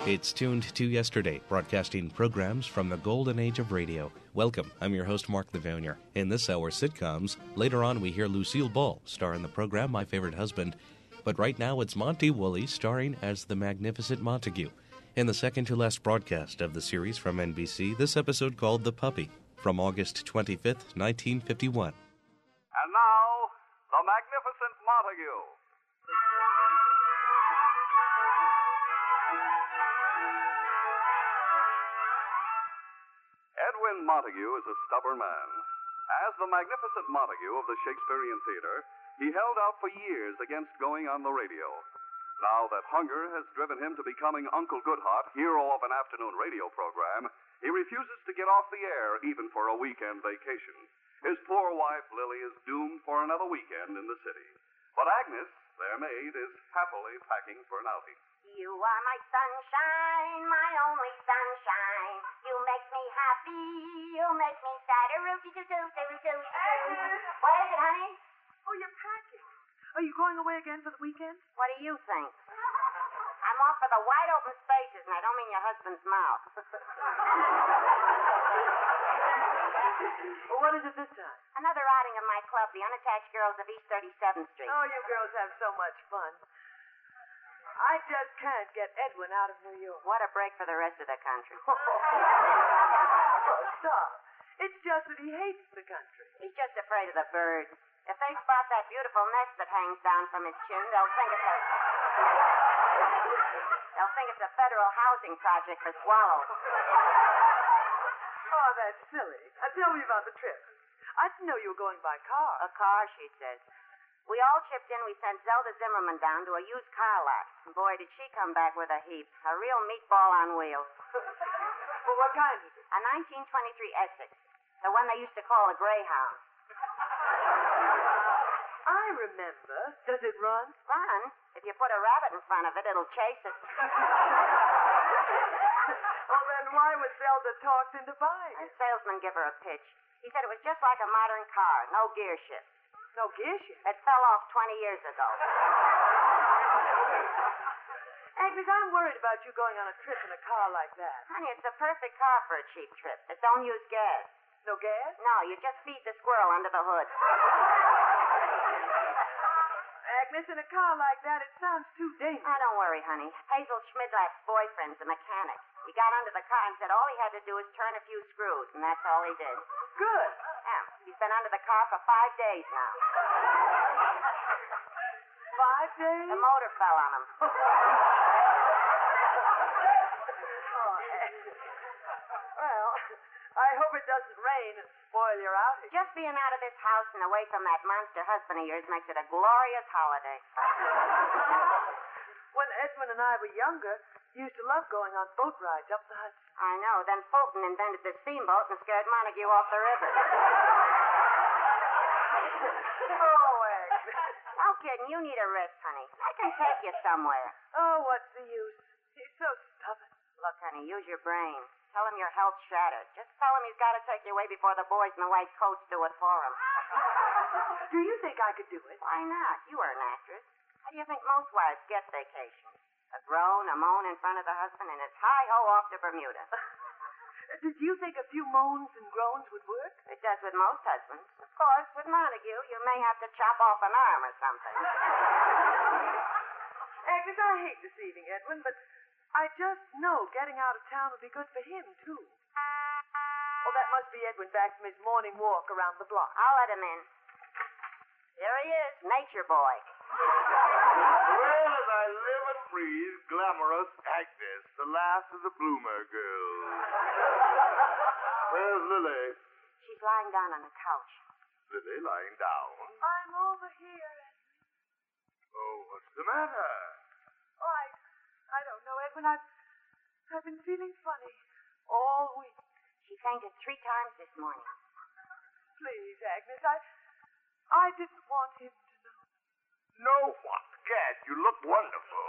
It's Tuned to Yesterday, broadcasting programs from the golden age of radio. Welcome, I'm your host, Mark Lavounier. In this hour's sitcoms, later on we hear Lucille Ball star in the program My Favorite Husband. But right now it's Monty Woolley starring as the Magnificent Montague. In the second-to-last broadcast of the series from NBC, this episode called The Puppy, from August 25th, 1951. And now, the Magnificent Montague. Edwin Montague is a stubborn man. As the Magnificent Montague of the Shakespearean Theater, he held out for years against going on the radio. Now that hunger has driven him to becoming Uncle Goodhart, hero of an afternoon radio program, he refuses to get off the air even for a weekend vacation. His poor wife, Lily, is doomed for another weekend in the city. But Agnes, their maid, is happily packing for an outing. You are my sunshine, my only sunshine. You make me happy, you make me sad. What is it, honey? Oh, you're packing. Are you going away again for the weekend? What do you think? I'm off for the wide open spaces, and I don't mean your husband's mouth. Well, what is it this time? Another outing of my club, the Unattached Girls of East 37th Street. Oh, you girls have so much fun. I just can't get Edwin out of New York. What a break for the rest of the country. Oh, stop. It's just that he hates the country. He's just afraid of the birds. If they spot that beautiful nest that hangs down from his chin, they'll think it's a federal housing project for swallows. Oh, that's silly. Tell me about the trip. I didn't know you were going by car. A car, she says. We all chipped in. We sent Zelda Zimmerman down to a used car lot. And boy, did she come back with a heap. A real meatball on wheels. Well, what kind is it? A 1923 Essex. The one they used to call a Greyhound. I remember. Does it run? Run? If you put a rabbit in front of it, it'll chase it. Well, then why was Zelda talked into buying The it? salesman gave her a pitch. He said it was just like a modern car, no gear shift. No gear shift. It fell off 20 years ago. Agnes, I'm worried about you going on a trip in a car like that. Honey, it's the perfect car for a cheap trip. It don't use gas. No gas? No, you just feed the squirrel under the hood. Agnes, in a car like that, it sounds too dangerous. Oh, don't worry, honey. Hazel Schmidlack's boyfriend's a mechanic. He got under the car and said all he had to do was turn a few screws, and that's all he did. Good. Yeah, he's been under the car for 5 days now. 5 days? The motor fell on him. Oh, Agnes. Well, I hope it doesn't rain and spoil your outing. Just being out of this house and away from that monster husband of yours makes it a glorious holiday. When Edmund and I were younger, we used to love going on boat rides up the Hudson. I know. Then Fulton invented the steamboat and scared Montague off the river. Oh, Agnes. No kidding. You need a rest, honey. I can take you somewhere. Oh, what's the use? He's so stubborn. Look, honey, use your brain. Tell him your health's shattered. Just tell him he's got to take you away before the boys in the white coats do it for him. Do you think I could do it? Why not? You are an actress. How do you think most wives get vacations? A groan, a moan in front of the husband, and it's hi-ho off to Bermuda. Did you think a few moans and groans would work? It does with most husbands. Of course, with Montague, you may have to chop off an arm or something. Agnes, I hate deceiving Edwin, but I just know getting out of town would be good for him, too. Oh, that must be Edwin back from his morning walk around the block. I'll let him in. Here he is, Nature Boy. Well, as I live and breathe, glamorous Agnes, the last of the Bloomer girls. Where's Lily? She's lying down on the couch. Lily lying down? I'm over here, Edwin. Oh, what's the matter? Oh, I don't know, Edwin. I've been feeling funny all week. She fainted 3 times this morning. Please, Agnes, I didn't want him to know. No, what? Gad, you look wonderful.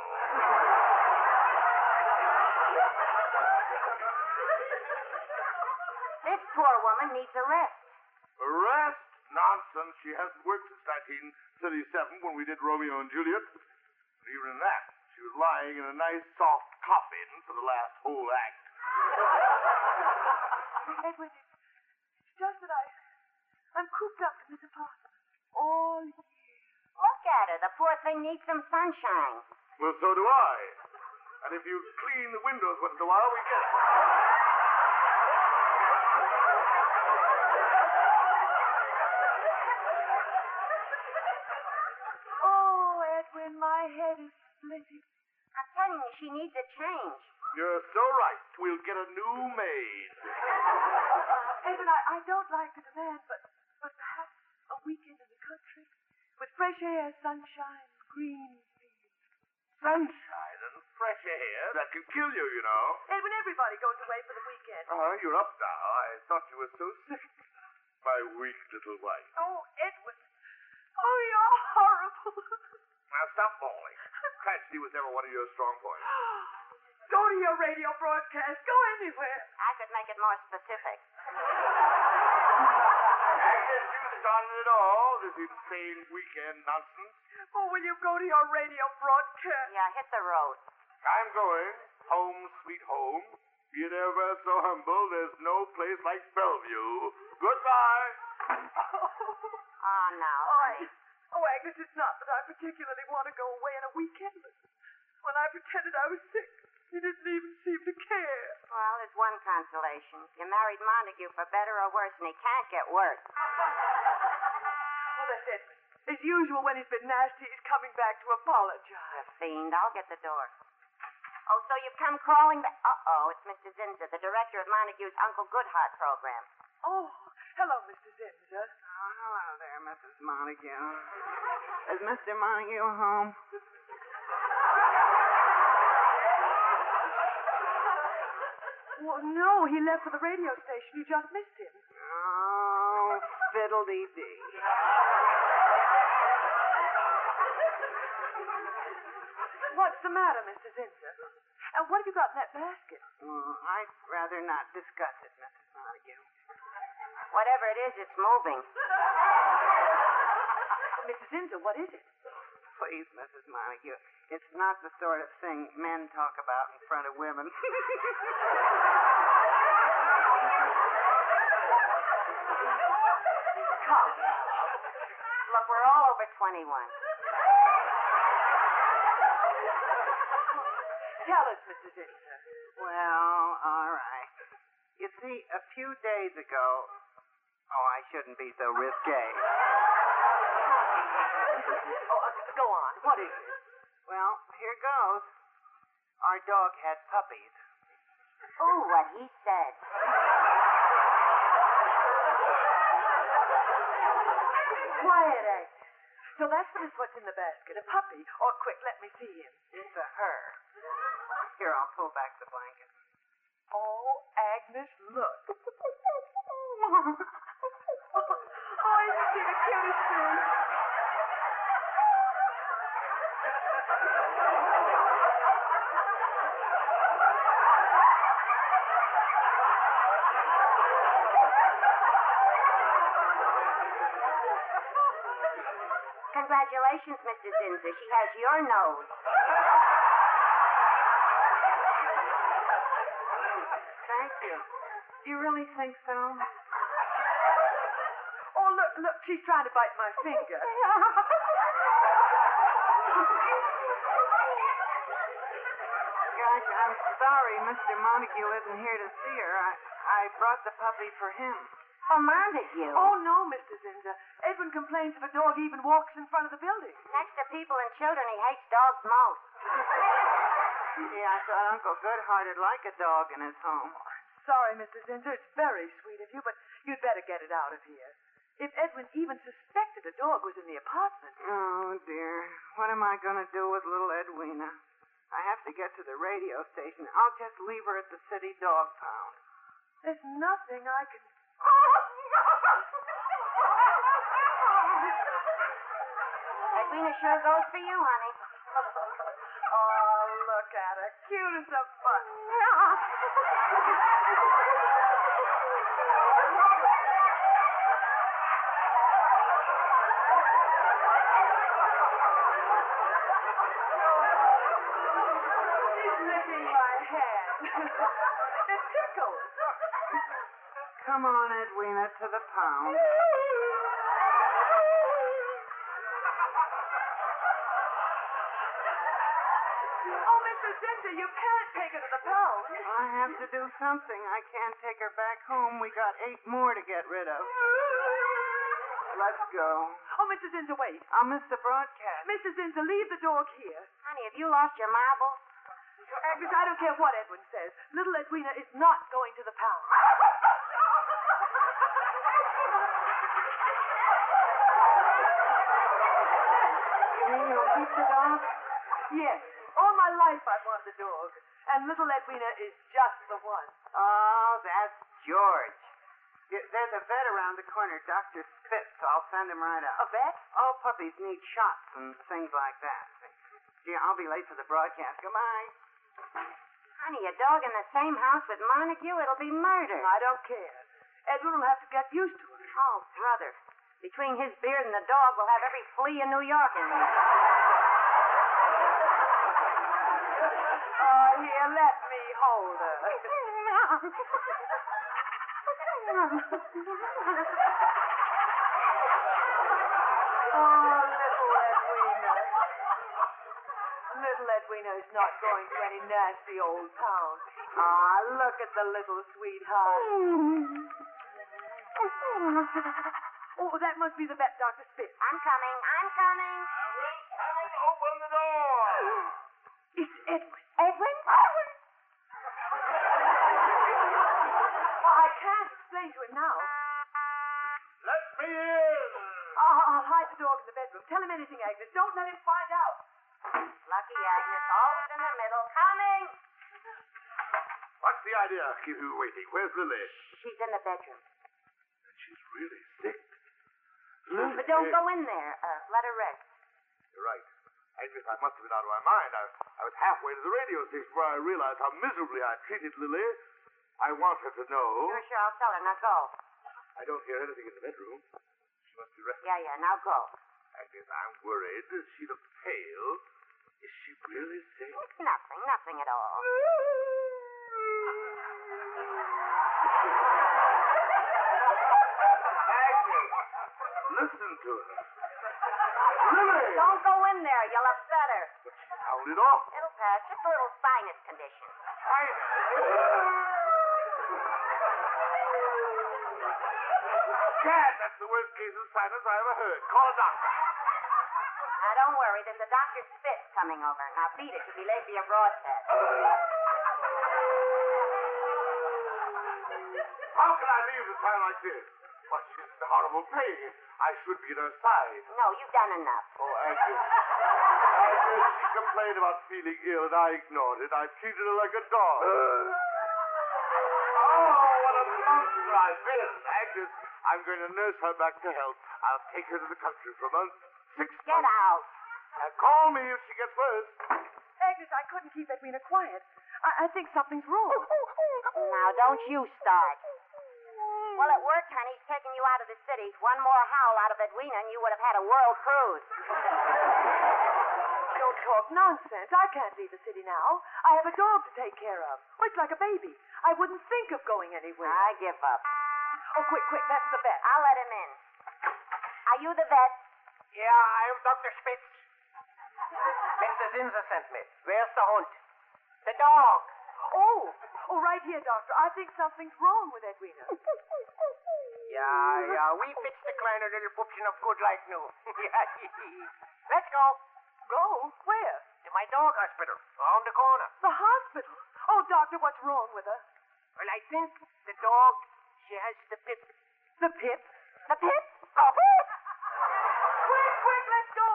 This poor woman needs a rest. Rest? Nonsense. She hasn't worked since 1937 when we did Romeo and Juliet. And even in that, she She was lying in a nice soft coffin for the last whole act. Edwin, it's just that I'm cooped up in this apartment all year. Look at her. The poor thing needs some sunshine. Well, so do I. And if you clean the windows once in a while, we get it. Oh, Edwin, my head is splitting. I'm telling you, she needs a change. You're so right. We'll get a new maid. Edwin, I don't like the demand, but perhaps a weekend in the country with fresh air, sunshine, green fields. Sunshine and fresh air. That can kill you, you know. Edwin, everybody goes away for the weekend. Oh, you're up now. I thought you were so sick. My weak little wife. Oh, Edwin. Oh, you're horrible. Now stop bawling. Tragedy was never one of your strong points. Go to your radio broadcast. Go anywhere. I could make it more specific. Agnes, you started it all, this insane weekend nonsense. Oh, will you go to your radio broadcast? Yeah, hit the road. I'm going. Home, sweet home. Be it ever so humble, there's no place like Bellevue. Goodbye. Oh, now. Oh, Agnes, it's not that I particularly want to go away on a weekend, but when I pretended I was sick, you didn't even seem to care. Well, there's one consolation. You married Montague for better or worse, and he can't get worse. Well, that's Edwin. As usual, when he's been nasty, he's coming back to apologize. Fiend, I'll get the door. Oh, so you've come crawling back. Uh-oh, it's Mr. Zinser, the director of Montague's Uncle Goodhart program. Oh, hello, Mr. Zinser. Oh, hello there, Mrs. Montague. Is Mr. Montague home? Well, no, he left for the radio station. You just missed him. Oh, fiddle-dee-dee. What's the matter, Mr. Zinser? And what have you got in that basket? I'd rather not discuss it, Mrs. Montague. Whatever it is, it's moving. Mr. Zinser, what is it? Please, Mrs. Montague, it's not the sort of thing men talk about in front of women. Come. Look, we're all over 21. Tell us, Mr. Zinser. Well, all right. You see, a few days ago... Oh, I shouldn't be so risque. Go on. What is it? Well, here goes. Our dog had puppies. Ooh, what he said. Quiet, Agnes. So that's what's in the basket. A puppy. Oh, quick, let me see him. It's a her. Here, I'll pull back the blanket. Oh, Agnes, look. Oh, isn't she the cutest thing? Congratulations, Mr. Zinser. She has your nose. Thank you. Do you really think so? Oh, look, she's trying to bite my finger. Gosh, I'm sorry Mr. Montague isn't here to see her. I brought the puppy for him. For Montague. Oh, no, Mr. Zinser. Edwin complains if a dog even walks in front of the building. Next to people and children, he hates dogs most. Yeah, I thought Uncle Goodhart would like a dog in his home. Sorry, Mr. Zinser. It's very sweet of you, but you'd better get it out of here. If Edwin even suspected a dog was in the apartment. Oh, dear. What am I going to do with little Edwina? I have to get to the radio station. I'll just leave her at the city dog pound. There's nothing I can... Edwina sure goes for you, honey. Oh, look at her. Cute as a button. It tickles. Come on, Edwina, to the pound. Oh, Mr. Zinser, you can't take her to the pound. I have to do something. I can't take her back home. We got 8 more to get rid of. Let's go. Oh, Mr. Zinser, wait. I'll miss the broadcast. Mr. Zinser, leave the dog here. Honey, have you lost your marbles? Agnes, I don't care what Edwin says. Little Edwina is not going to the pound. You mean you'll keep the dog? Yes. All my life I've wanted a dog. And little Edwina is just the one. Oh, that's George. There's a vet around the corner, Dr. Spitz. I'll send him right A out. vet? All puppies need shots and things like that. Gee, I'll be late for the broadcast. Goodbye. Honey, a dog in the same house with Montague? It'll be murder. I don't care. Edwin will have to get used to it. Oh, brother. Between his beard and the dog, we'll have every flea in New York in there. Oh, here, let me hold her. Oh, little Edwina. Little Edwina is not going to any nasty old town. Ah, look at the little sweetheart. Oh, that must be the vet, Dr. Spitz. I'm coming. Haven't opened the door. It's Edwin. Edwin? Oh, I can't explain to him now. Let me in. I'll hide the dog in the bedroom. Tell him anything, Agnes. Don't let him find out. Lucky Agnes, always in the middle. Coming! What's the idea? Keep you waiting. Where's Lily? She's in the bedroom. And she's really sick. But don't go in there. Let her rest. You're right. Agnes, I must have been out of my mind. I was halfway to the radio station where I realized how miserably I treated Lily. I want her to know. Sure, I'll tell her. Now go. I don't hear anything in the bedroom. She must be resting. Yeah, now go. Agnes, I'm worried. She looks pale. Is she really sick? Nothing at all. Agnes, listen to her. Lily! Don't go in there. You'll upset her. But she sounded off. It'll pass. Just a little sinus condition. Gad, that's the worst case of sinus I ever heard. Call a doctor. Now, don't worry. There's a Dr. Spitz coming over. Now, beat it. You'll be late for your broadcast. How can I leave at a time like this? Well, she's in horrible pain. I should be at her side. No, you've done enough. Oh, Agnes. Agnes, she complained about feeling ill, and I ignored it. I treated her like a dog. Oh, what a monster I've been. Agnes, I'm going to nurse her back to health. I'll take her to the country for a month. 6 months. Get out. Call me if she gets worse. Agnes, I couldn't keep Edwina quiet. I think something's wrong. Now, don't you start. Well, it worked, honey. He's taking you out of the city. One more howl out of Edwina, and you would have had a world cruise. Don't talk nonsense. I can't leave the city now. I have a dog to take care of. Oh, it's like a baby. I wouldn't think of going anywhere. I give up. Oh, quick, that's the vet. I'll let him in. Are you the vet? Yeah, I'm Dr. Spitz. Mr. Zinser sent me. Where's the Hund? The dog. Oh, right here, doctor. I think something's wrong with Edwina. Yeah, we fixed the kleine little pupchen of good like new. Let's go. Go? Where? To my dog hospital, around the corner. The hospital? Oh, doctor, what's wrong with her? Well, I think the dog, she has the pip. The pip? The pip? Oh, pip! Quick, let's go.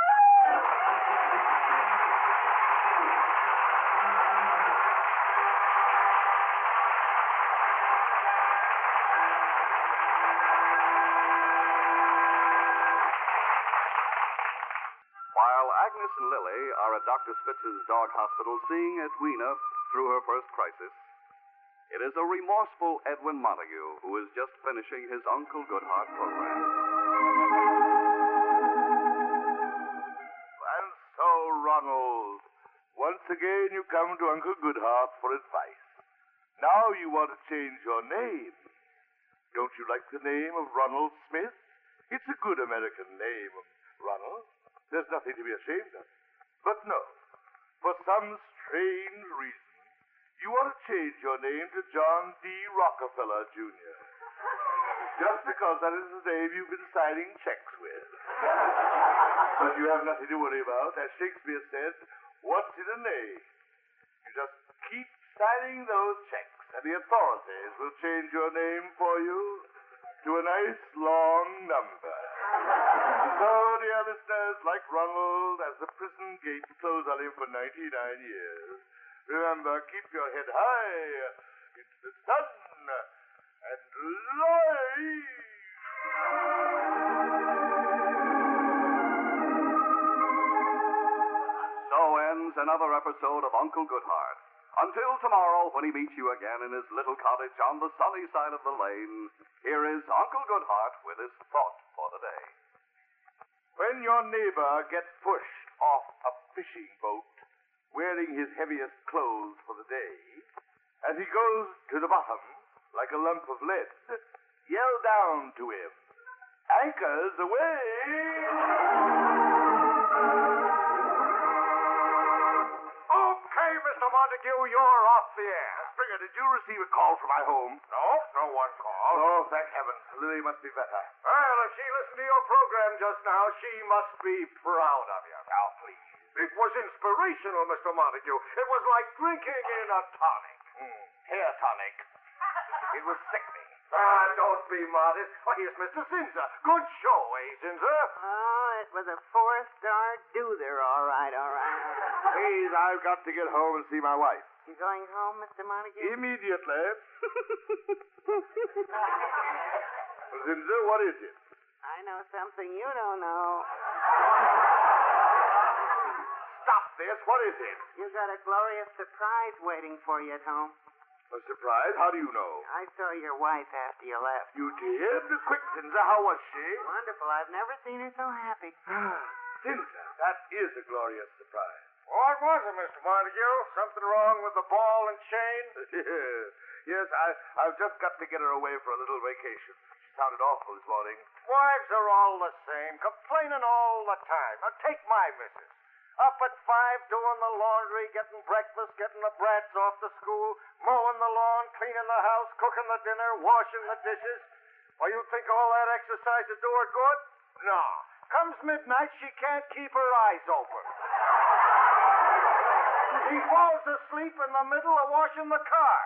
While Agnes and Lily are at Dr. Spitz's dog hospital seeing Edwina through her first crisis, it is a remorseful Edwin Montague who is just finishing his Uncle Goodhart program. And so, Ronald, once again you come to Uncle Goodhart for advice. Now you want to change your name. Don't you like the name of Ronald Smith? It's a good American name, Ronald. There's nothing to be ashamed of. But no, for some strange reason, you want to change your name to John D. Rockefeller, Jr. Just because that is the name you've been signing checks with. But you have nothing to worry about. As Shakespeare said, what's in a name? You just keep signing those checks, and the authorities will change your name for you to a nice long number. So, dear listeners, like Ronald, as the prison gates close on him for 99 years, remember, keep your head high into the sun and light. So ends another episode of Uncle Goodhart. Until tomorrow, when he meets you again in his little cottage on the sunny side of the lane, here is Uncle Goodhart with his thought for the day. When your neighbor gets pushed off a fishing boat, wearing his heaviest clothes for the day, as he goes to the bottom like a lump of lead, yell down to him, "Anchors away!" Okay, Mr. Montague, you're off the air. Springer, did you receive a call from my home? No, no one called. Oh, thank heaven. Lily must be better. Well, if she listened to your program just now, she must be proud of you. Now, please. It was inspirational, Mr. Montague. It was like drinking in a tonic. Hair tonic. It was sickening. Don't be modest. Oh, here's Mr. Zinzer. Good show, eh, Zinzer? Oh, it was a 4-star doother, all right. Please, I've got to get home and see my wife. You going home, Mr. Montague? Immediately. Zinzer, what is it? I know something you don't know. Stop this. What is it? You got a glorious surprise waiting for you at home. A surprise? How do you know? I saw your wife after you left. You did? Quick, Zinzer, how was she? Wonderful. I've never seen her so happy. Zinzer, that is a glorious surprise. What was it, Mr. Montague? Something wrong with the ball and chain? Yes, I've just got to get her away for a little vacation. She sounded awful this morning. Wives are all the same, complaining all the time. Now, take my missus. Up at 5, doing the laundry, getting breakfast, getting the brats off to school, mowing the lawn, cleaning the house, cooking the dinner, washing the dishes. Well, you think all that exercise would do her good? No. Comes midnight, she can't keep her eyes open. She falls asleep in the middle of washing the car.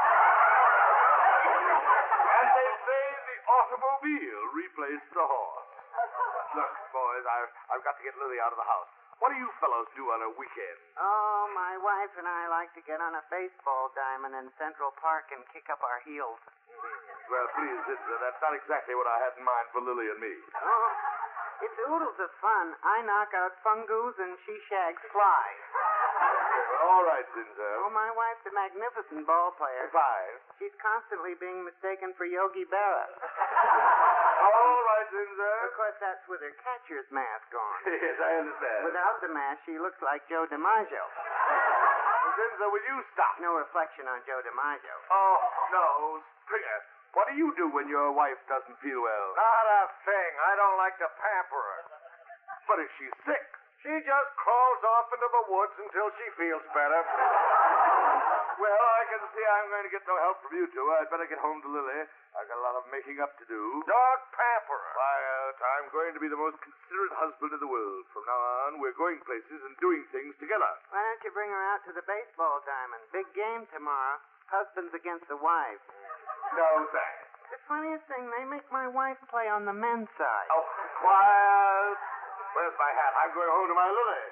And they say the automobile replaced the horse. Look, boys, I've got to get Lily out of the house. What do you fellows do on a weekend? Oh, my wife and I like to get on a baseball diamond in Central Park and kick up our heels. Well, please, Zinzer, that's not exactly what I had in mind for Lily and me. Oh, it's oodles of fun. I knock out fungus and she shags flies. All right, Zinzer. Oh, my wife's a magnificent ball player. Fine. She's constantly being mistaken for Yogi Berra. All right, Zinzer. Of course, that's with her catcher's mask on. Yes, I understand. Without the mask, she looks like Joe DiMaggio. Zinzer, will you stop? No reflection on Joe DiMaggio. Oh, no. Springer, what do you do when your wife doesn't feel well? Not a thing. I don't like to pamper her. But if she's sick? She just crawls off into the woods until she feels better. Well, I can see I'm going to get no help from you two. I'd better get home to Lily. I've got a lot of making up to do. Don't pamper her. Quiet. I'm going to be the most considerate husband in the world. From now on, we're going places and doing things together. Why don't you bring her out to the baseball diamond? Big game tomorrow. Husbands against the wives. No, thanks. The funniest thing, they make my wife play on the men's side. Oh, quiet. Where's my hat? I'm going home to my Lily.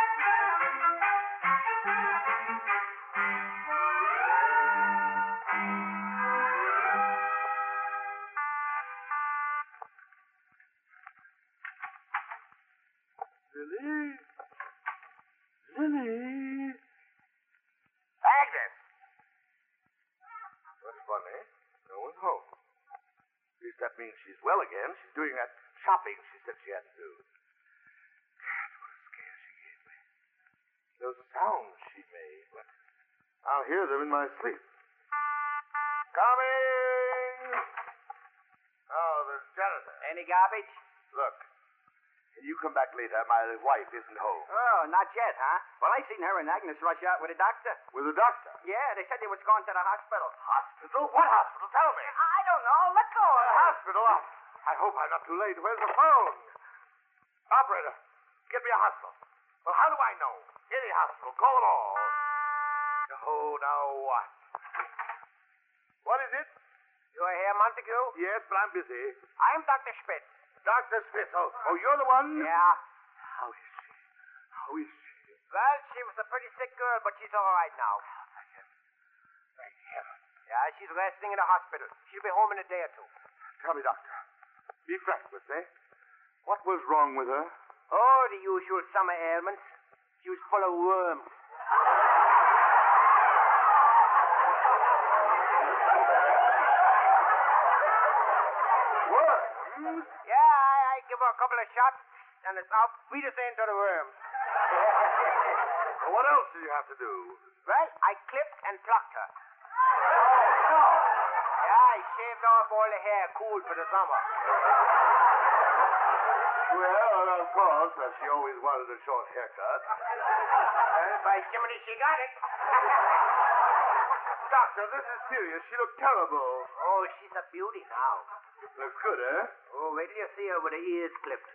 Lily. Agnes! That's funny. No one's home. At least that means she's well again. She's doing that shopping she said she had to do. God, what a scare she gave me. Those sounds she made, but I'll hear them in my sleep. any garbage? Look, can you come back later? My wife isn't home. Oh, not yet, huh? Well, I seen her and Agnes rush out with a doctor. With a doctor? Yeah, they said they was going to the hospital. Hospital? What hospital? Tell me. I don't know. Let go of her. Hospital? I hope I'm not too late. Where's the phone? Operator, get me a hospital. Well, how do I know? Any hospital. Call them all. Oh, now what? What is it? You are here, Montague? Yes, but I'm busy. I'm Dr. Spitz. Dr. Smith. Oh, you're the one? Yeah. How is she? How is she? Well, she was a pretty sick girl, but she's all right now. Thank heaven. Thank heaven. Yeah, she's resting in the hospital. She'll be home in a day or two. Tell me, doctor. Be frank with me. What was wrong with her? Oh, the usual summer ailments. She was full of worms. Worms? Yeah, I give her a couple of shots, and it's out. We just into the worms. Well, what else did you have to do? Well, I clipped and plucked her. No. Yeah, I shaved off all the hair, cool for the summer. Well, of course, she always wanted a short haircut. Well, by Jiminy, she got it. Doctor, this is serious. She looked terrible. Oh, she's a beauty now. Looks good, eh? Oh, wait till you see her with her ears clipped.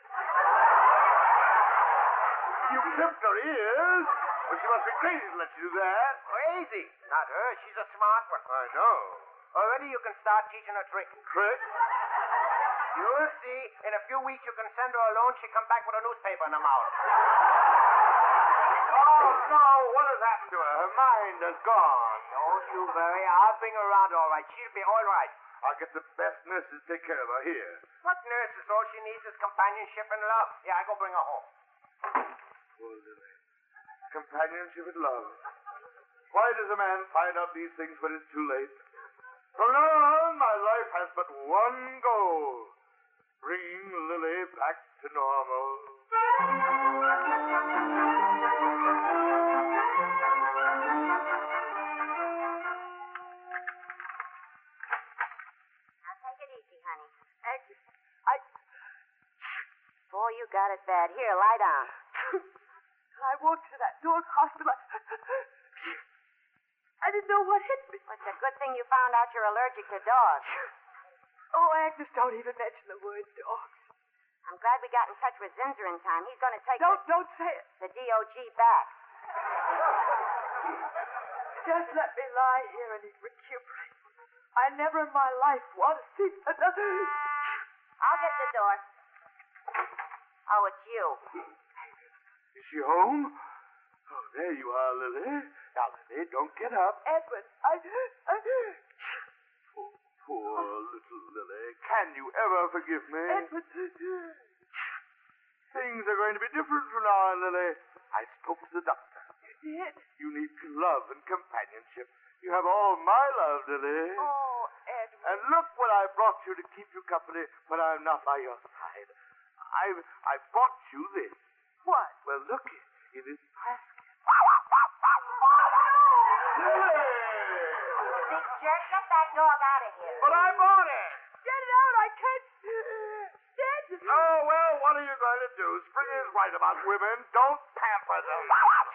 You clipped her ears? Well, she must be crazy to let you do that. Crazy. Not her. She's a smart one. I know. Already you can start teaching her tricks. Trick? You'll see. In a few weeks you can send her alone. She'll come back with a newspaper in her mouth. Oh, no. What has happened to her? Her mind has gone. Don't you worry. I'll bring her around all right. She'll be all right. I'll get the best nurses to take care of her here. What nurses? All she needs is companionship and love. Yeah, I go bring her home. Poor Lily. Companionship and love. Why does a man find out these things when it's too late? From now on, my life has but one goal. Bringing Lily back to normal. Now take it easy, honey. Agnes, Boy, you got it bad. Here, lie down. I walked to that dog hospital. I didn't know what hit me. Well, it's a good thing you found out you're allergic to dogs. Oh, Agnes, don't even mention the word dogs. I'm glad we got in touch with Zinzer in time. He's going to take Don't say it. the DOG back. Just let me lie here and recuperate. I never in my life want to see another. I'll get the door. Oh, it's you. Is she home? Oh, there you are, Lily. Now, Lily, don't get up. Edwin, Poor little Lily. Can you ever forgive me? Edwin. Things are going to be different from now on, Lily. I spoke to the doctor. You did? You need love and companionship. You have all my love, Lily. Oh, Edwin. And look what I brought you to keep you company when I'm not by your side. I brought you this. What? Well, look in this basket. Big jerk, get that dog out of here. But I bought it. Get it out. I can't stand it. Oh, well, what are you going to do? Spring is right about women. Don't pamper them.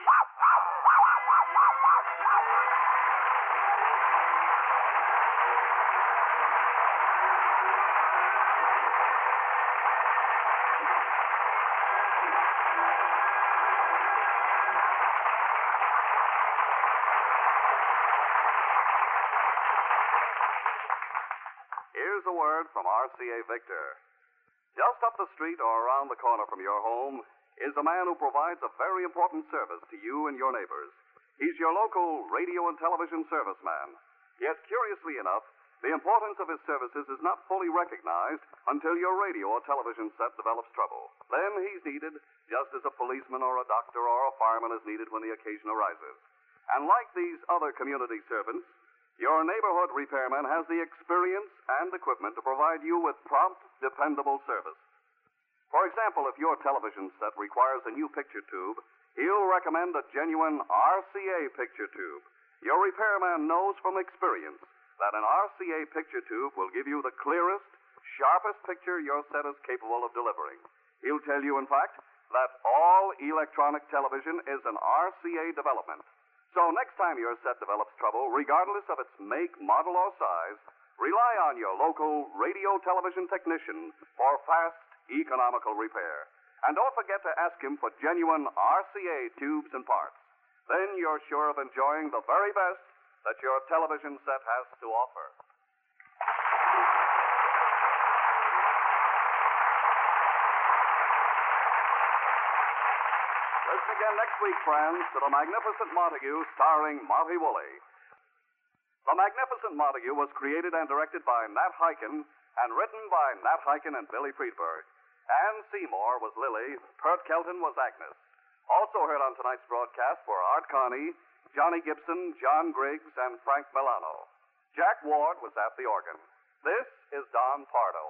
Here's a word from RCA Victor. Just up the street or around the corner from your home is a man who provides a very important service to you and your neighbors. He's your local radio and television serviceman. Yet, curiously enough, the importance of his services is not fully recognized until your radio or television set develops trouble. Then he's needed just as a policeman or a doctor or a fireman is needed when the occasion arises. And like these other community servants, your neighborhood repairman has the experience and equipment to provide you with prompt, dependable service. For example, if your television set requires a new picture tube, he'll recommend a genuine RCA picture tube. Your repairman knows from experience that an RCA picture tube will give you the clearest, sharpest picture your set is capable of delivering. He'll tell you, in fact, that all electronic television is an RCA development. So next time your set develops trouble, regardless of its make, model, or size, rely on your local radio television technician for fast, economical repair. And don't forget to ask him for genuine RCA tubes and parts. Then you're sure of enjoying the very best that your television set has to offer. Listen again next week, friends, to The Magnificent Montague, starring Monty Woolley. The Magnificent Montague was created and directed by Nat Hiken and written by Nat Hiken and Billy Friedberg. Ann Seymour was Lily. Pert Kelton was Agnes. Also heard on tonight's broadcast were Art Carney, Johnny Gibson, John Griggs, and Frank Milano. Jack Ward was at the organ. This is Don Pardo.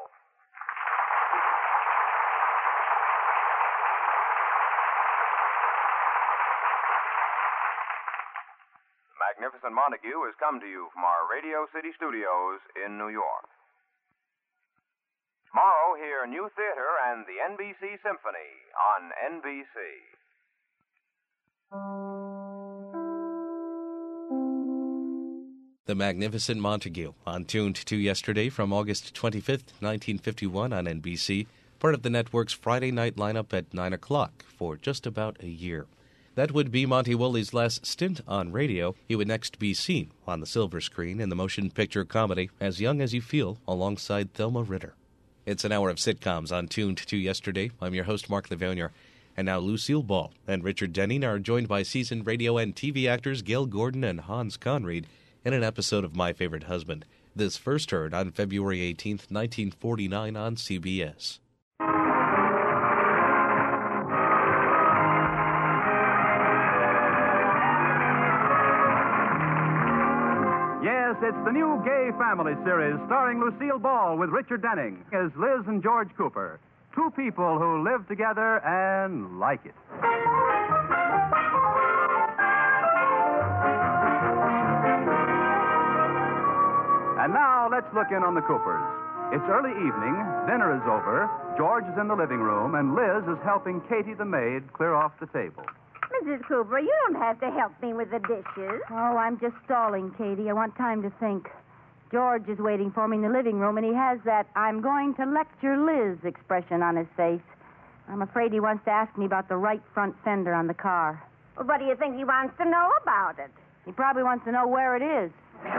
Magnificent Montague has come to you from our Radio City studios in New York. Tomorrow, hear New Theater and the NBC Symphony on NBC. The Magnificent Montague, on Tuned to Yesterday from August 25th, 1951 on NBC, part of the network's Friday night lineup at 9 o'clock for just about a year. That would be Monty Woolley's last stint on radio. He would next be seen on the silver screen in the motion picture comedy As Young as You Feel alongside Thelma Ritter. It's an hour of sitcoms on Tuned to Yesterday. I'm your host, Mark Livonia. And now Lucille Ball and Richard Denning are joined by seasoned radio and TV actors Gale Gordon and Hans Conried in an episode of My Favorite Husband. This first heard on February 18th, 1949 on CBS. Yes, it's the new Gay Family series starring Lucille Ball with Richard Denning as Liz and George Cooper. Two people who live together and like it. And now let's look in on the Coopers. It's early evening, dinner is over, George is in the living room, and Liz is helping Katie the maid clear off the table. Mrs. Cooper, you don't have to help me with the dishes. Oh, I'm just stalling, Katie. I want time to think. George is waiting for me in the living room, and he has that I'm going to lecture Liz expression on his face. I'm afraid he wants to ask me about the right front fender on the car. Well, what do you think he wants to know about it? He probably wants to know where it is.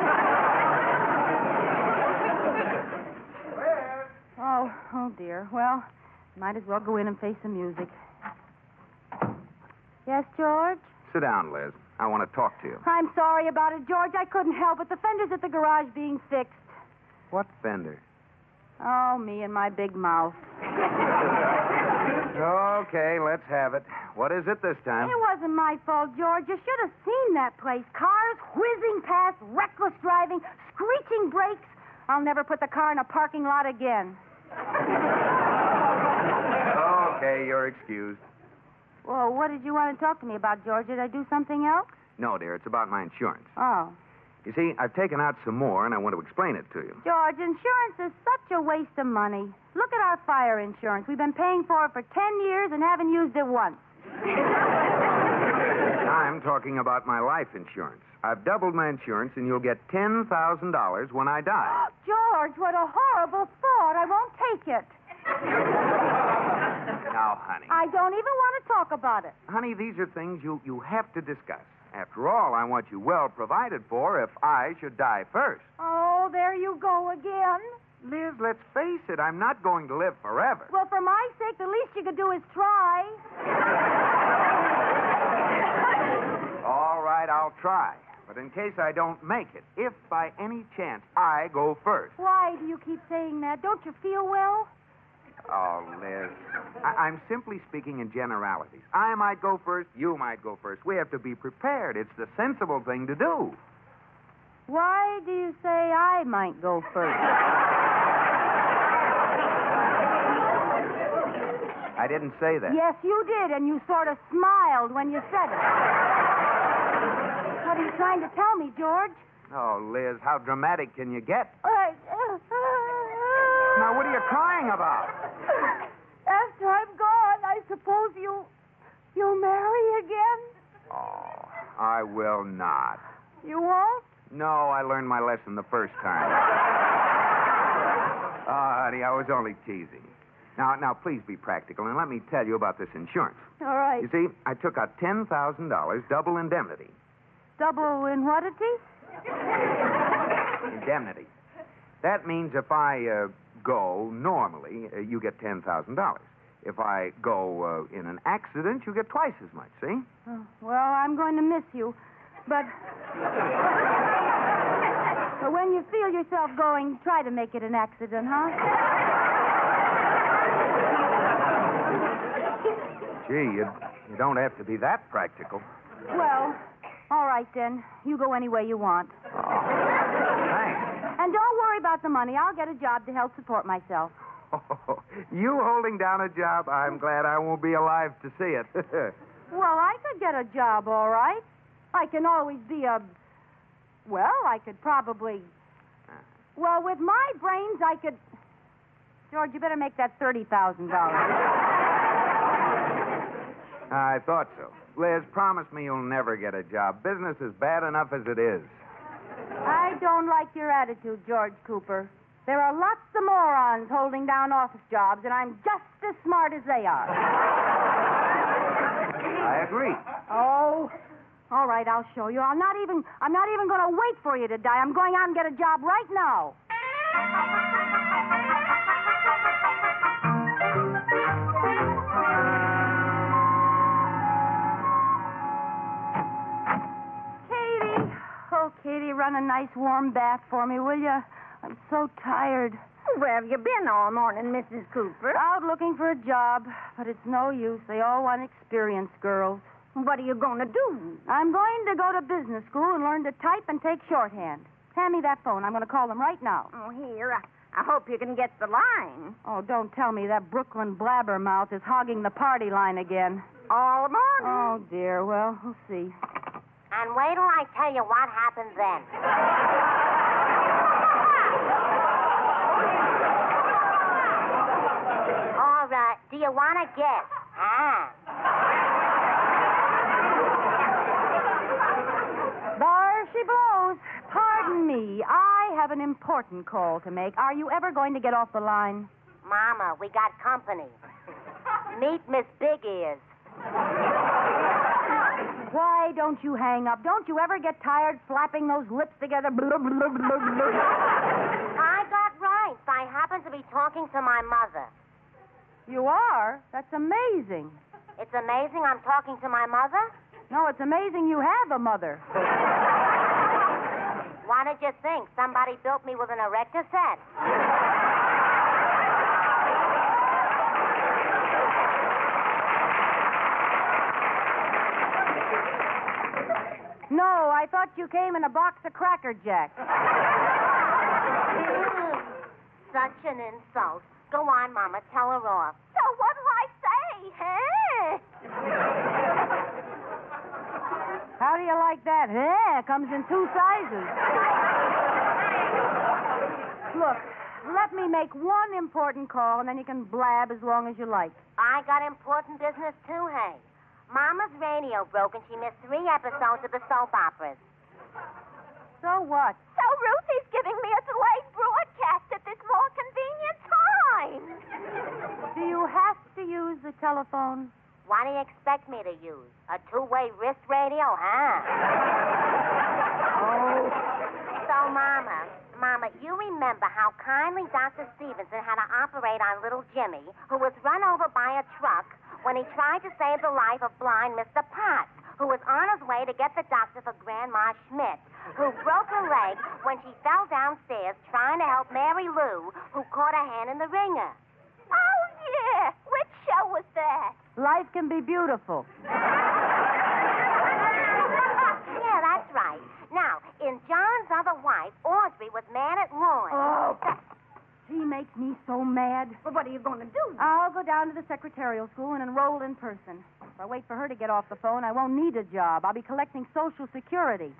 Oh, dear. Well, might as well go in and face the music. Yes, George? Sit down, Liz. I want to talk to you. I'm sorry about it, George. I couldn't help it. The fender's at the garage being fixed. What fender? Oh, me and my big mouth. Okay, let's have it. What is it this time? It wasn't my fault, George. You should have seen that place. Cars whizzing past, reckless driving, screeching brakes. I'll never put the car in a parking lot again. Okay, you're excused. Well, what did you want to talk to me about, George? Did I do something else? No, dear, it's about my insurance. Oh. You see, I've taken out some more, and I want to explain it to you. George, insurance is such a waste of money. Look at our fire insurance. We've been paying for it for 10 years and haven't used it once. I'm talking about my life insurance. I've doubled my insurance, and you'll get $10,000 when I die. George, what a horrible thought. I won't take it. Now, honey. I don't even want to talk about it. Honey, these are things you have to discuss. After all, I want you well provided for if I should die first. Oh, there you go again. Liz, let's face it, I'm not going to live forever. Well, for my sake, the least you could do is try. All right, I'll try. But in case I don't make it, if by any chance I go first. Why do you keep saying that? Don't you feel well? Oh, Liz, I'm simply speaking in generalities. I might go first, you might go first. We have to be prepared. It's the sensible thing to do. Why do you say I might go first? I didn't say that. Yes, you did, and you sort of smiled when you said it. What are you trying to tell me, George? Oh, Liz, how dramatic can you get? Now, what are you crying about? After I'm gone, I suppose you'll marry again? Oh, I will not. You won't? No, I learned my lesson the first time. Honey, I was only teasing. Now, please be practical, and let me tell you about this insurance. All right. You see, I took out $10,000, double indemnity. Double in what it is? Indemnity. That means if I go normally, you get $10,000. If I go in an accident, you get twice as much, see? Oh, well, I'm going to miss you. But when you feel yourself going, try to make it an accident, huh? Gee, you don't have to be that practical. Well, all right then. You go any way you want. Oh, thanks. And don't worry about the money. I'll get a job to help support myself. Oh, you holding down a job? I'm glad I won't be alive to see it. Well, I could get a job, all right. I can always be I could probably... Well, with my brains, I could... George, you better make that $30,000. I thought so. Liz, promise me you'll never get a job. Business is bad enough as it is. I don't like your attitude, George Cooper. There are lots of morons holding down office jobs, and I'm just as smart as they are. I agree. Oh, all right, I'll show you. I'm not even going to wait for you to die. I'm going out and get a job right now. Katie. Oh, Katie, run a nice warm bath for me, will you? I'm so tired. Where have you been all morning, Mrs. Cooper? Out looking for a job, but it's no use. They all want experienced girls. What are you going to do? I'm going to go to business school and learn to type and take shorthand. Hand me that phone. I'm going to call them right now. Oh, here. I hope you can get the line. Oh, don't tell me that Brooklyn blabbermouth is hogging the party line again. All morning. Oh, dear. Well, we'll see. And wait till I tell you what happens then. Or, do you want to guess? There she blows. Pardon me. I have an important call to make. Are you ever going to get off the line? Mama, we got company. Meet Miss Big Ears. Why don't you hang up? Don't you ever get tired flapping those lips together? Blah, blah, blah, blah, blah. I got right. I happen to be talking to my mother. You are? That's amazing. It's amazing I'm talking to my mother? No, it's amazing you have a mother. What did you think? Somebody built me with an erector set. No, I thought you came in a box of Cracker Jacks. Such an insult. Go on, Mama. Tell her off. So what'll I say, huh? How do you like that? Comes in 2 sizes. Look, let me make one important call, and then you can blab as long as you like. I got important business, too, hey. Mama's radio broke, and she missed 3 episodes of the soap operas. So what? So Ruthie's giving me a delayed broadcast at this more convenient time. Do you have to use the telephone? What do you expect me to use? A 2-way wrist radio, huh? Oh. So, Mama, you remember how kindly Dr. Stevenson had to operate on little Jimmy, who was run over by a truck when he tried to save the life of blind Mr. Potts, who was on his way to get the doctor for Grandma Schmidt, who broke her leg when she fell downstairs trying to help Mary Lou, who caught her hand in the ringer. Oh, yeah. Which show was that? Life can be beautiful. Yeah, that's right. Now, in John's other wife, Audrey was mad at Lloyd. Oh, she makes me so mad. Well, what are you going to do? I'll go down to the secretarial school and enroll in person. If I wait for her to get off the phone, I won't need a job. I'll be collecting Social Security.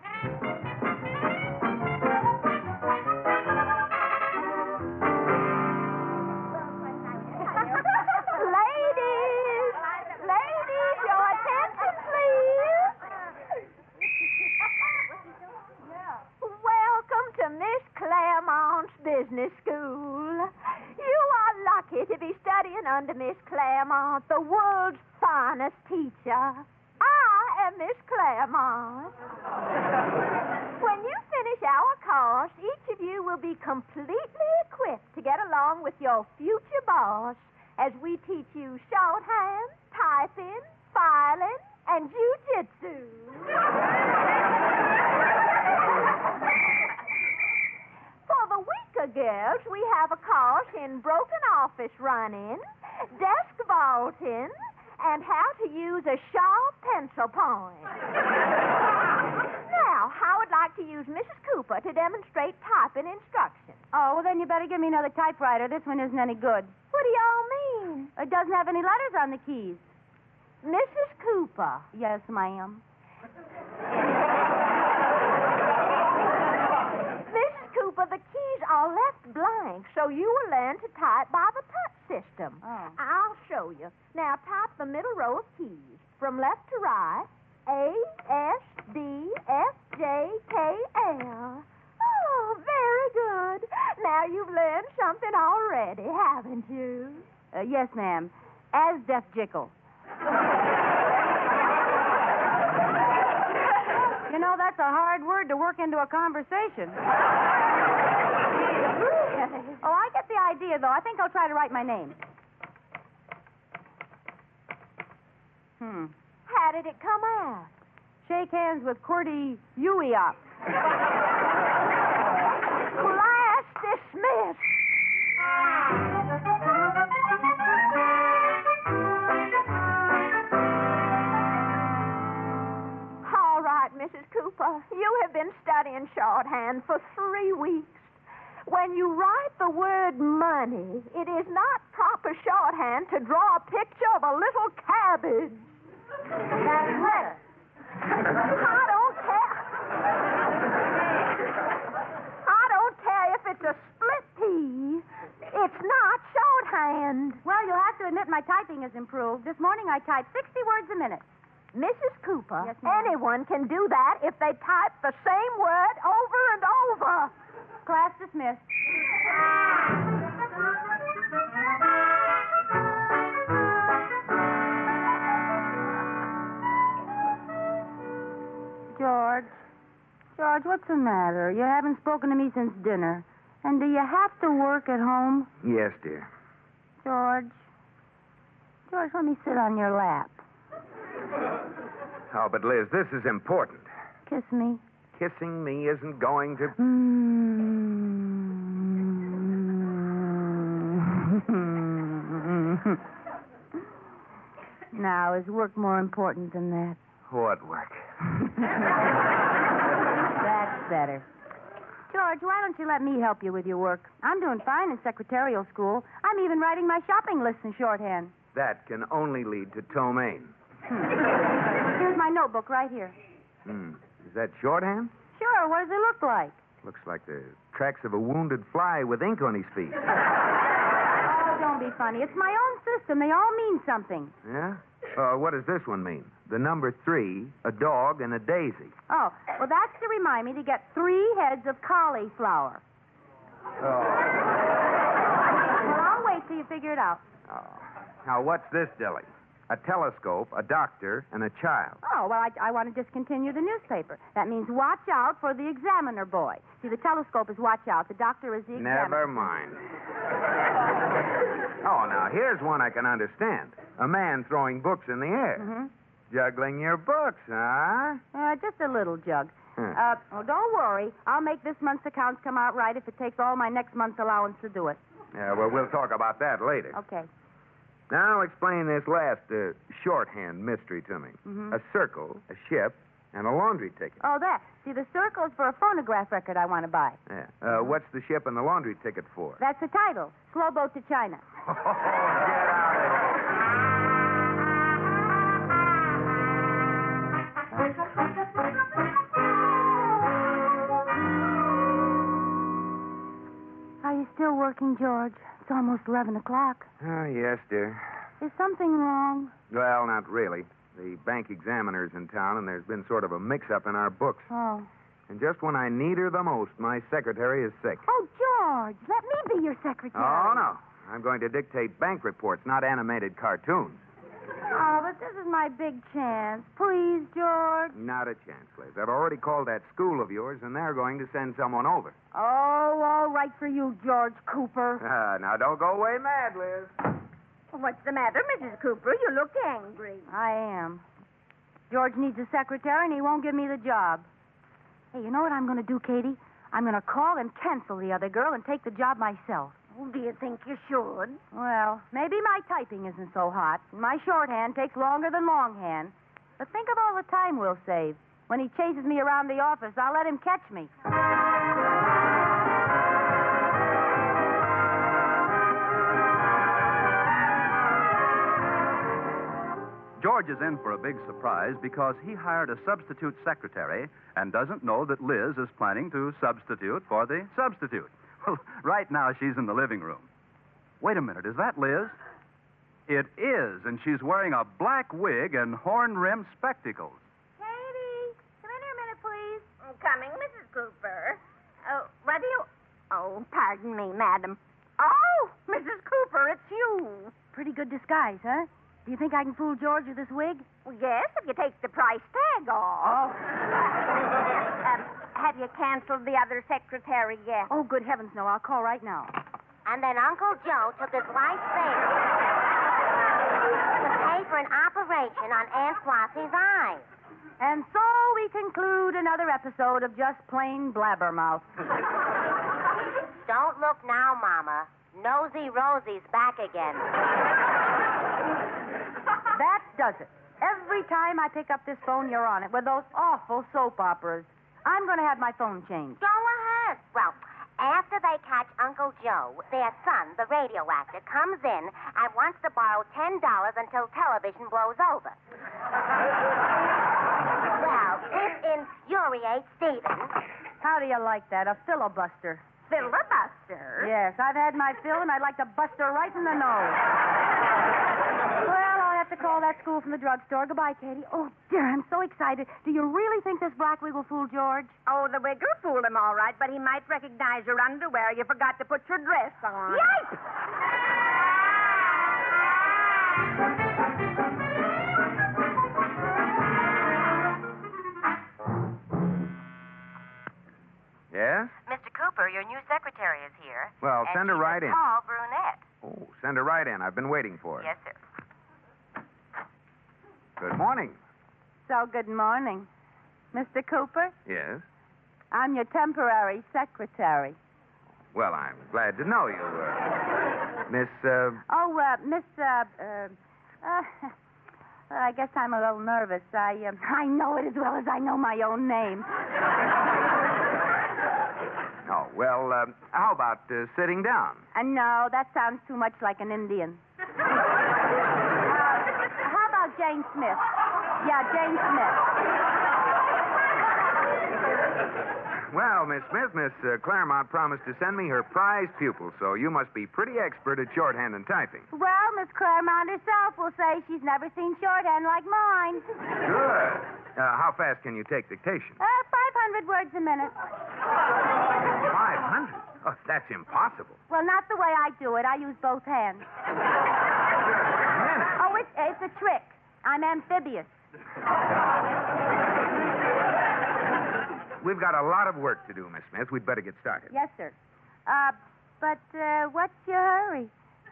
business school. You are lucky to be studying under Miss Claremont, the world's finest teacher. I am Miss Claremont. When you finish our course, each of you will be completely equipped to get along with your future boss as we teach you shorthand, typing, filing, and jiu-jitsu. For the weaker girls, we have a course in broken office running, desk vaulting, and how to use a sharp pencil point. Now, how would like to use Mrs. Cooper to demonstrate typing instructions? Oh, well, then you better give me another typewriter. This one isn't any good. What do y'all mean? It doesn't have any letters on the keys. Mrs. Cooper. Yes, ma'am. Mrs. Cooper, the keys are left blank, so you will learn to type by the touch system. Oh. I'll show you. Now, type the middle row of keys. From left to right, A, S, D, F, J, K, L. Oh, very good. Now you've learned something already, haven't you? Yes, ma'am. As Def Jickle. You know, that's a hard word to work into a conversation. Oh, I get the idea, though. I think I'll try to write my name. How did it come out? Shake hands with Cordy Uiop. Class dismissed. All right, Mrs. Cooper. You have been studying shorthand for 3 weeks. When you write the word money, it is not proper shorthand to draw a picture of a little cabbage. That's letter. I don't care if it's a split pea. It's not shorthand. Well, you'll have to admit my typing has improved. This morning I typed 60 words a minute. Mrs. Cooper, Yes, ma'am. anyone can do that if they type the same word over and over. Class dismissed. George, what's the matter? You haven't spoken to me since dinner. And do you have to work at home? Yes, dear. George, let me sit on your lap. Oh, but Liz, this is important. Kiss me. Kissing me isn't going to... Now, is work more important than that? What work? That's better. George, why don't you let me help you with your work? I'm doing fine in secretarial school. I'm even writing my shopping list in shorthand. That can only lead to ptomaine. Here's my notebook right here. Is that shorthand? Sure, what does it look like? Looks like the tracks of a wounded fly with ink on his feet. Oh, don't be funny. It's my own system. They all mean something. Yeah? What does this one mean? The number 3, a dog, and a daisy. Oh, well, that's to remind me to get 3 heads of cauliflower. Oh. Well, I'll wait till you figure it out. Oh. Now, what's this, Dilly? A telescope, a doctor, and a child. Oh, well, I want to discontinue the newspaper. That means watch out for the examiner boy. See, the telescope is watch out. The doctor is the examiner. Never mind. Oh, now, here's one I can understand. A man throwing books in the air. Mm-hmm. Juggling your books, huh? Just a little jug. Oh, don't worry. I'll make this month's accounts come out right if it takes all my next month's allowance to do it. Yeah, well, we'll talk about that later. Okay. Now explain this last shorthand mystery to me. Mm-hmm. A circle, a ship, and a laundry ticket. Oh, that. See, the circle's for a phonograph record I want to buy. Yeah. What's the ship and the laundry ticket for? That's the title. Slow Boat to China. Oh, get out of here. Are you still working, George? It's almost 11 o'clock. Oh, yes, dear. Is something wrong? Well, not really. The bank examiner's in town, and there's been sort of a mix-up in our books. Oh. And just when I need her the most, my secretary is sick. Oh, George, let me be your secretary. Oh, no. I'm going to dictate bank reports, not animated cartoons. Oh, but this is my big chance. Please, George. Not a chance, Liz. I've already called that school of yours, and they're going to send someone over. Oh, all right for you, George Cooper. Now, don't go away mad, Liz. What's the matter, Mrs. Cooper? You look angry. I am. George needs a secretary, and he won't give me the job. Hey, you know what I'm going to do, Katie? I'm going to call and cancel the other girl and take the job myself. Oh, do you think you should? Well, maybe my typing isn't so hot. My shorthand takes longer than longhand. But think of all the time we'll save. When he chases me around the office, I'll let him catch me. George is in for a big surprise because he hired a substitute secretary and doesn't know that Liz is planning to substitute for the substitute. Well, right now she's in the living room. Wait a minute, is that Liz? It is, and she's wearing a black wig and horn-rimmed spectacles. Katie, come in here a minute, please. Coming, Mrs. Cooper. What do you... Oh, pardon me, madam. Oh, Mrs. Cooper, it's you. Pretty good disguise, huh? Do you think I can fool George with this wig? Well, yes, if you take the price tag off. Have you canceled the other secretary yet? Oh, good heavens, no. I'll call right now. And then Uncle Joe took his life savings to pay for an operation on Aunt Flossie's eyes. And so we conclude another episode of Just Plain Blabbermouth. Don't look now, Mama. Nosy Rosie's back again. That does it. Every time I pick up this phone, you're on it with those awful soap operas. I'm going to have my phone changed. Go ahead. Well, after they catch Uncle Joe, their son, the radio actor, comes in and wants to borrow $10 until television blows over. Well, this infuriates Stephen. How do you like that? A filibuster. Filibuster? Yes, I've had my fill, and I'd like to bust her right in the nose. Well, I'll have to call that school from the drugstore. Goodbye, Katie. Oh, dear, I'm so excited. Do you really think this black wig will fool George? Oh, the wig will fool him all right, but he might recognize your underwear. You forgot to put your dress on. Yipe! Yes? Mr. Cooper, your new secretary is here. Well, send her right in. Tall brunette. Oh, send her right in. I've been waiting for her. Yes, sir. Good morning. So, good morning. Mr. Cooper, Yes? I'm your temporary secretary. Well, I'm glad to know you, Miss, Miss, I guess I'm a little nervous. I know it as well as I know my own name. Oh, well, how about sitting down? No, that sounds too much like an Indian. How about Jane Smith? Yeah, Jane Smith. Well, Miss Smith, Miss Claremont promised to send me her prize pupil, so you must be pretty expert at shorthand and typing. Well, Miss Claremont herself will say she's never seen shorthand like mine. Good. How fast can you take dictation? 500 words a minute. 500? Oh, that's impossible. Well, not the way I do it. I use both hands. Oh, it's a trick. I'm amphibious. We've got a lot of work to do, Miss Smith. We'd better get started. Yes, sir. But what's your hurry?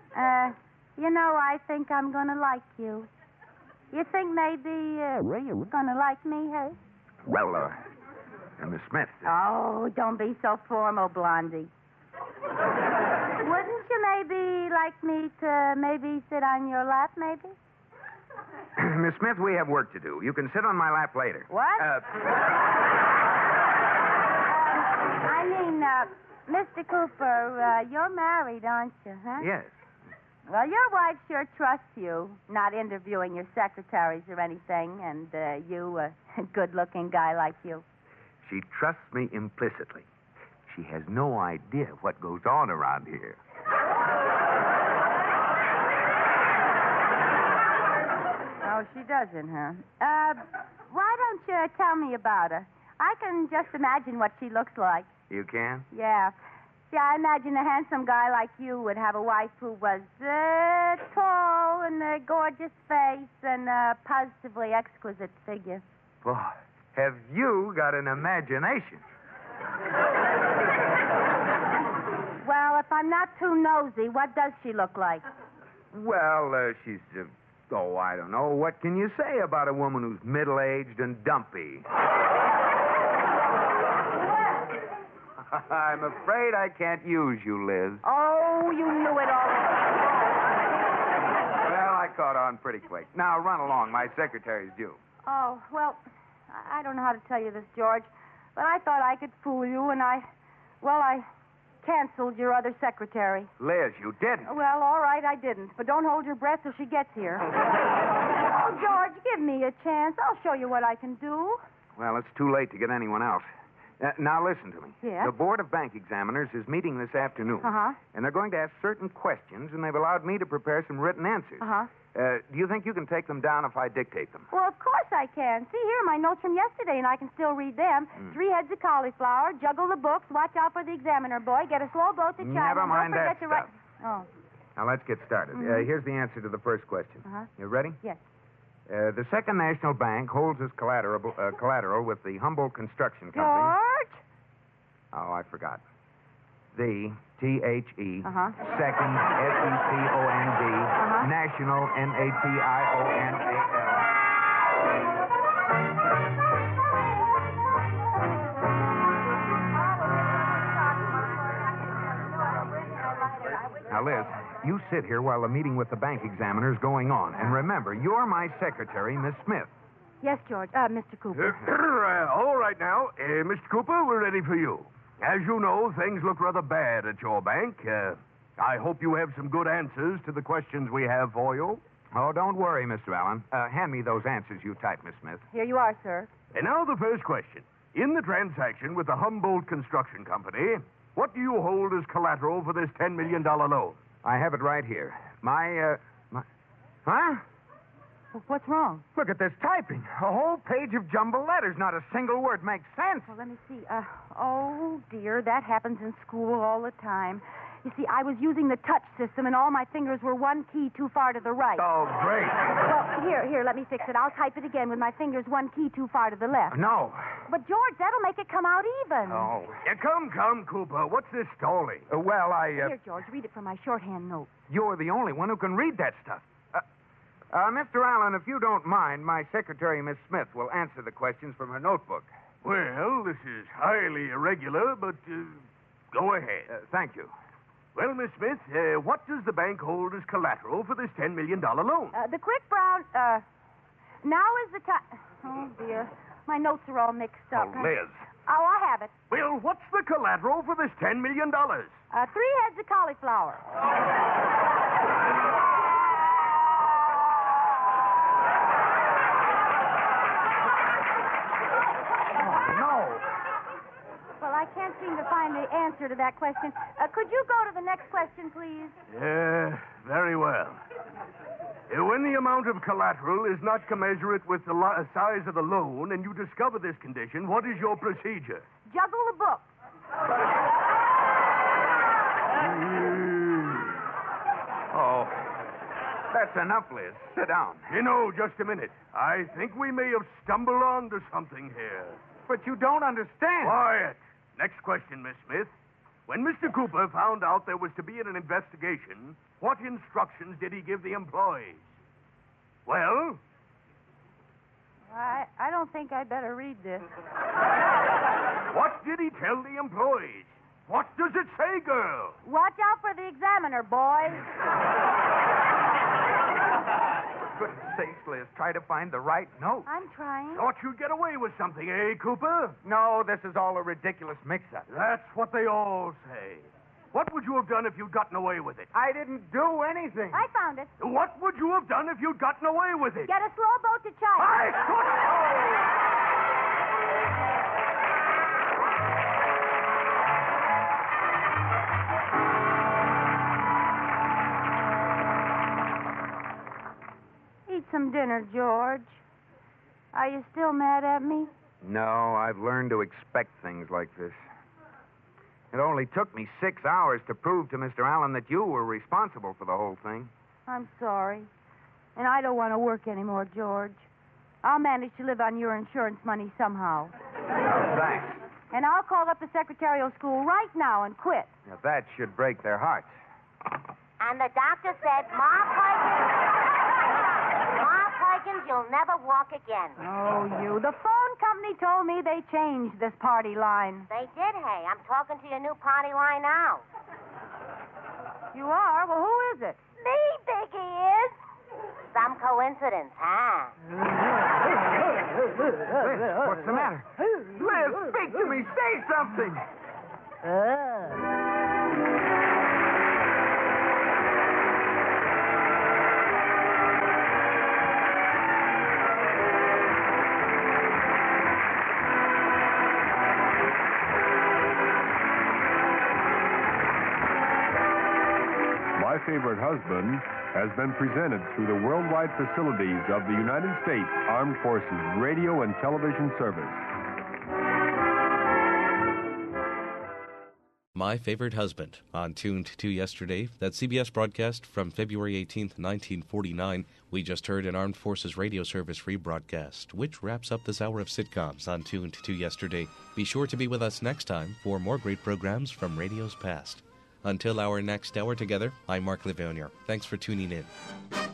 I think I'm going to like you. You think maybe you're going to like me, hey? Well, Miss Smith. Oh, don't be so formal, Blondie. Wouldn't you maybe like me to maybe sit on your lap, maybe? Miss Smith, we have work to do. You can sit on my lap later. What? Mr. Cooper, you're married, aren't you, huh? Yes. Well, your wife sure trusts you, not interviewing your secretaries or anything, and you, a good-looking guy like you. She trusts me implicitly. She has no idea what goes on around here. Oh, she doesn't, huh? Why don't you tell me about her? I can just imagine what she looks like. You can? Yeah. See, I imagine a handsome guy like you would have a wife who was tall and a gorgeous face and a positively exquisite figure. Boy, have you got an imagination? Well, if I'm not too nosy, what does she look like? Well, she's, I don't know. What can you say about a woman who's middle-aged and dumpy? I'm afraid I can't use you, Liz. Oh, you knew it all. Well, I caught on pretty quick. Now, run along. My secretary's due. Oh, well, I don't know how to tell you this, George, but I thought I could fool you, and I canceled your other secretary. Liz, you didn't. Well, all right, I didn't, but don't hold your breath till she gets here. Oh, George, give me a chance. I'll show you what I can do. Well, it's too late to get anyone else. Now, listen to me. Yeah? The Board of Bank Examiners is meeting this afternoon. Uh-huh. And they're going to ask certain questions, and they've allowed me to prepare some written answers. Uh-huh. Do you think you can take them down if I dictate them? Well, of course I can. See, here are my notes from yesterday, and I can still read them. 3 heads of cauliflower, juggle the books, watch out for the examiner boy, get a slow boat to China. Never mind don't forget that to write... stuff. Oh. Now, let's get started. Mhm. Here's the answer to the first question. Uh-huh. You ready? Yes. The Second National Bank holds as collateral with the Humboldt Construction Company. George? Oh, I forgot. The T-H-E, Uh-huh. Second, S-E-C-O-N-D, National, N-A-T-I-O-N-A-L. Now, Liz, you sit here while the meeting with the bank examiner's going on. And remember, you're my secretary, Miss Smith. Yes, George. Mr. Cooper. All right now. Mr. Cooper, we're ready for you. As you know, things look rather bad at your bank. I hope you have some good answers to the questions we have for you. Oh, don't worry, Mr. Allen. Hand me those answers you typed, Miss Smith. Here you are, sir. And now the first question. In the transaction with the Humboldt Construction Company, what do you hold as collateral for this $10 million loan? I have it right here. Huh? What's wrong? Look at this typing. A whole page of jumbled letters. Not a single word makes sense. Well, let me see. Oh, dear, that happens in school all the time. You see, I was using the touch system, and all my fingers were one key too far to the right. Oh, great. Well, here, let me fix it. I'll type it again with my fingers one key too far to the left. No. But, George, that'll make it come out even. Oh. Come, Cooper. What's this stalling? Here, George, read it from my shorthand note. You're the only one who can read that stuff. Mr. Allen, if you don't mind, my secretary, Miss Smith, will answer the questions from her notebook. Well, this is highly irregular, but go ahead. Thank you. Well, Miss Smith, what does the bank hold as collateral for this $10 million loan? The quick brown, now is the time. Oh, dear. My notes are all mixed up. Oh, Liz. Oh, I have it. Well, what's the collateral for this $10 million? 3 heads of cauliflower. Well, I can't seem to find the answer to that question. Could you go to the next question, please? Very well. When the amount of collateral is not commensurate with the size of the loan and you discover this condition, what is your procedure? Juggle the book. Oh, that's enough, Liz. Sit down. Just a minute. I think we may have stumbled onto something here. But you don't understand. Quiet. Next question, Miss Smith. When Mr. Cooper found out there was to be an investigation, what instructions did he give the employees? Well? I don't think I'd better read this. What did he tell the employees? What does it say, girl? Watch out for the examiner, boys. For goodness sakes, Liz, try to find the right note. I'm trying. Thought you'd get away with something, eh, Cooper? No, this is all a ridiculous mix-up. That's what they all say. What would you have done if you'd gotten away with it? I didn't do anything. I found it. What would you have done if you'd gotten away with it? Get a slow boat to China. Eat some dinner, George. Are you still mad at me? No, I've learned to expect things like this. It only took me 6 hours to prove to Mr. Allen that you were responsible for the whole thing. I'm sorry. And I don't want to work anymore, George. I'll manage to live on your insurance money somehow. Oh, thanks. And I'll call up the secretarial school right now and quit. Now, that should break their hearts. And the doctor said, Ma Perkins, you'll never walk again. Oh, you. The phone company told me they changed this party line. They did, hey. I'm talking to your new party line now. You are? Well, who is it? Me, Biggie is. Some coincidence, huh? Liz, what's the matter? Liz, speak to me. Say something. My Favorite Husband has been presented through the worldwide facilities of the United States Armed Forces Radio and Television Service. My Favorite Husband, on Tuned to Yesterday, that CBS broadcast from February 18th, 1949. We just heard an Armed Forces Radio Service rebroadcast, which wraps up this hour of sitcoms on Tuned to Yesterday. Be sure to be with us next time for more great programs from radio's past. Until our next hour together, I'm Mark Livonia. Thanks for tuning in.